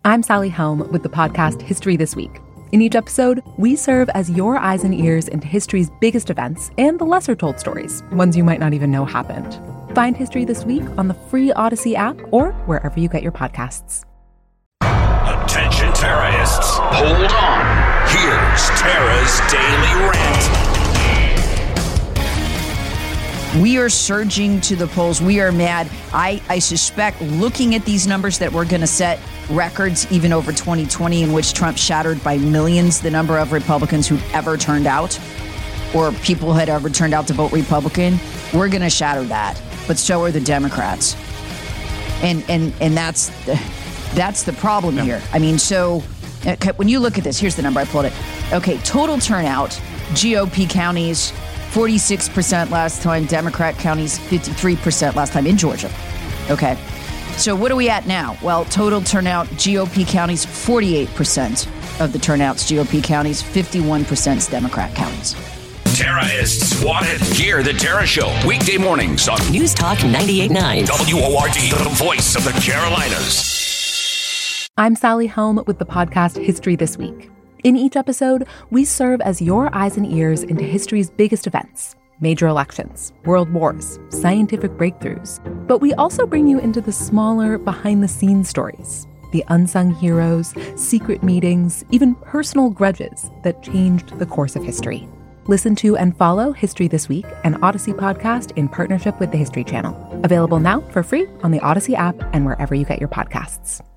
I'm Sally Helm with the podcast History This Week. In each episode, we serve as your eyes and ears into history's biggest events and the lesser-told stories, ones you might not even know happened. Find History This Week on the free Odyssey app or wherever you get your podcasts. Attention terrorists, hold on. Here's Tara's Daily Rant. We are surging to the polls. We are mad. I suspect, looking at these numbers, that we're going to set records even over 2020, in which Trump shattered by millions the number of Republicans who've ever turned out, or people had ever turned out to vote Republican. We're going to shatter that. But so are the Democrats. And that's the problem here. I mean, so when you look at this, here's the number. I pulled it. Okay, total turnout, GOP counties, 46% last time, Democrat counties, 53% last time in Georgia. Okay, so what are we at now? Well, total turnout, GOP counties, 48% of the turnouts, GOP counties, 51% Democrat counties. Tara is swatted. Hear the Tara Show, weekday mornings on News Talk 98.9. WORD, the voice of the Carolinas. I'm Sally Helm with the podcast History This Week. In each episode, we serve as your eyes and ears into history's biggest events, major elections, world wars, scientific breakthroughs. But we also bring you into the smaller, behind-the-scenes stories, the unsung heroes, secret meetings, even personal grudges that changed the course of history. Listen to and follow History This Week, an Odyssey podcast in partnership with the History Channel. Available now for free on the Odyssey app and wherever you get your podcasts.